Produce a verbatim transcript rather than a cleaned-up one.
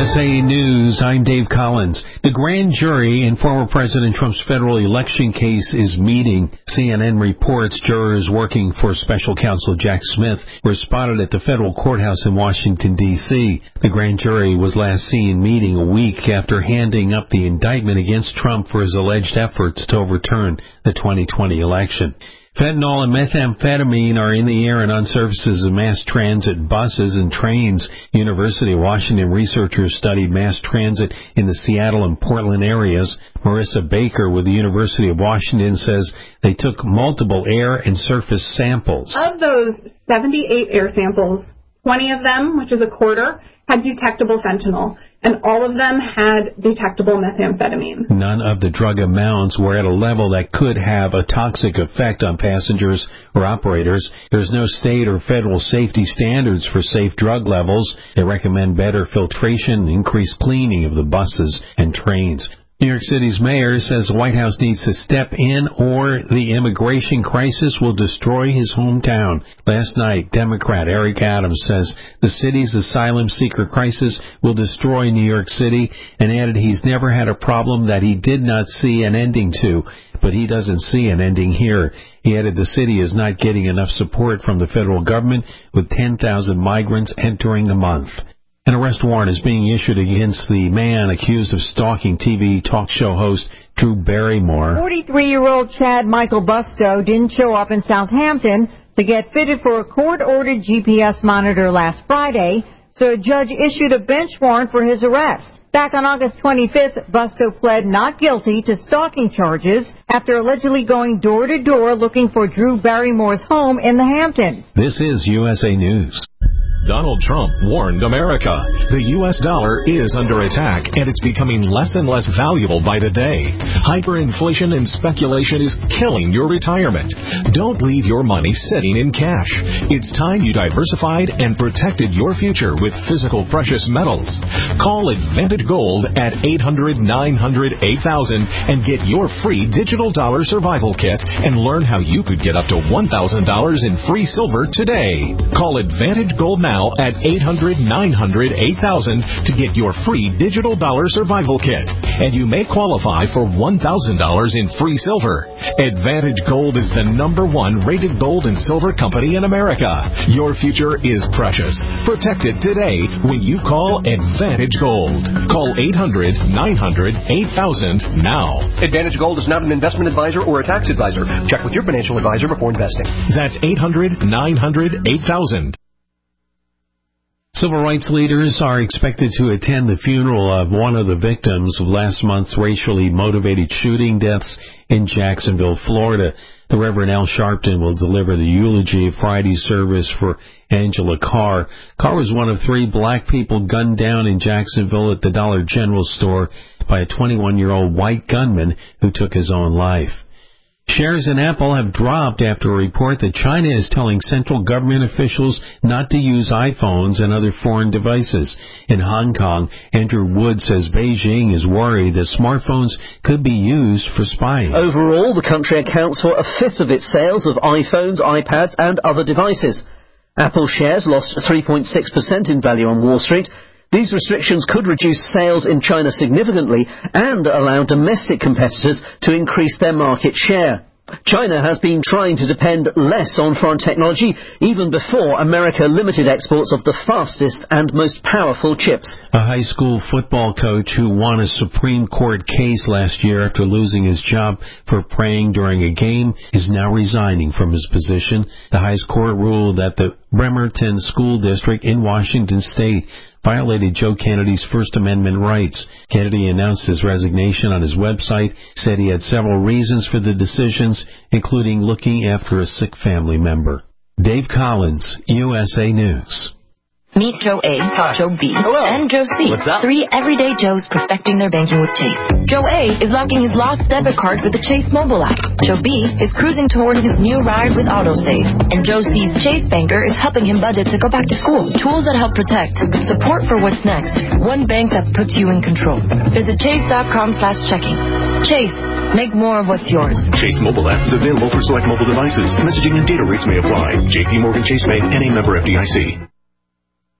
S A News, I'm Dave Collins. The grand jury in former President Trump's federal election case is meeting. C N N reports jurors working for special counsel Jack Smith were spotted at the federal courthouse in Washington, D C The grand jury was last seen meeting a week after handing up the indictment against Trump for his alleged efforts to overturn the twenty twenty election. Fentanyl and methamphetamine are in the air and on surfaces of mass transit buses and trains. University of Washington researchers studied mass transit in the Seattle and Portland areas. Marissa Baker with the University of Washington says they took multiple air and surface samples. Of those seventy-eight air samples, twenty of them, which is a quarter, had detectable fentanyl, and all of them had detectable methamphetamine. None of the drug amounts were at a level that could have a toxic effect on passengers or operators. There's no state or federal safety standards for safe drug levels. They recommend better filtration and increased cleaning of the buses and trains. New York City's mayor says the White House needs to step in or the immigration crisis will destroy his hometown. Last night, Democrat Eric Adams says the city's asylum seeker crisis will destroy New York City and added he's never had a problem that he did not see an ending to, but he doesn't see an ending here. He added the city is not getting enough support from the federal government with ten thousand migrants entering the month. An arrest warrant is being issued against the man accused of stalking T V talk show host Drew Barrymore. forty-three-year-old Chad Michael Busto didn't show up in Southampton to get fitted for a court-ordered G P S monitor last Friday, so a judge issued a bench warrant for his arrest. Back on August twenty-fifth, Busto pled not guilty to stalking charges after allegedly going door-to-door looking for Drew Barrymore's home in the Hamptons. This is U S A News. Donald Trump warned America. The U S dollar is under attack, and it's becoming less and less valuable by the day. Hyperinflation and speculation is killing your retirement. Don't leave your money sitting in cash. It's time you diversified and protected your future with physical precious metals. Call Advantage Gold at eight hundred, nine hundred, eight thousand and get your free digital dollar survival kit and learn how you could get up to one thousand dollars in free silver today. Call Advantage Gold now at eight hundred, nine hundred, eight thousand to get your free digital dollar survival kit. And you may qualify for one thousand dollars in free silver. Advantage Gold is the number one rated gold and silver company in America. Your future is precious. Protect it today when you call Advantage Gold. Call eight hundred, nine hundred, eight thousand now. Advantage Gold is not an investment advisor or a tax advisor. Check with your financial advisor before investing. That's eight hundred, nine hundred, eight thousand. Civil rights leaders are expected to attend the funeral of one of the victims of last month's racially motivated shooting deaths in Jacksonville, Florida. The Reverend Al Sharpton will deliver the eulogy at Friday's service for Angela Carr. Carr was one of three black people gunned down in Jacksonville at the Dollar General store by a twenty-one-year-old white gunman who took his own life. Shares in Apple have dropped after a report that China is telling central government officials not to use iPhones and other foreign devices. In Hong Kong, Andrew Wood says Beijing is worried that smartphones could be used for spying. Overall, the country accounts for a fifth of its sales of iPhones, iPads and other devices. Apple shares lost three point six percent in value on Wall Street. These restrictions could reduce sales in China significantly and allow domestic competitors to increase their market share. China has been trying to depend less on foreign technology even before America limited exports of the fastest and most powerful chips. A high school football coach who won a Supreme Court case last year after losing his job for praying during a game is now resigning from his position. The highest court ruled that the Bremerton School District in Washington State violated Joe Kennedy's First Amendment rights. Kennedy announced his resignation on his website, said he had several reasons for the decisions, including looking after a sick family member. Dave Collins, U S A News. Meet Joe A, Hi. Joe B, Hello. and Joe C. What's up? Three everyday Joes perfecting their banking with Chase. Joe A is locking his lost debit card with the Chase mobile app. Joe B is cruising toward his new ride with AutoSave. And Joe C's Chase banker is helping him budget to go back to school. Tools that help protect, support for what's next. One bank that puts you in control. Visit chase.com slash checking. Chase, make more of what's yours. Chase mobile app is available for select mobile devices. Messaging and data rates may apply. J P Morgan Chase Bank, N A member F D I C.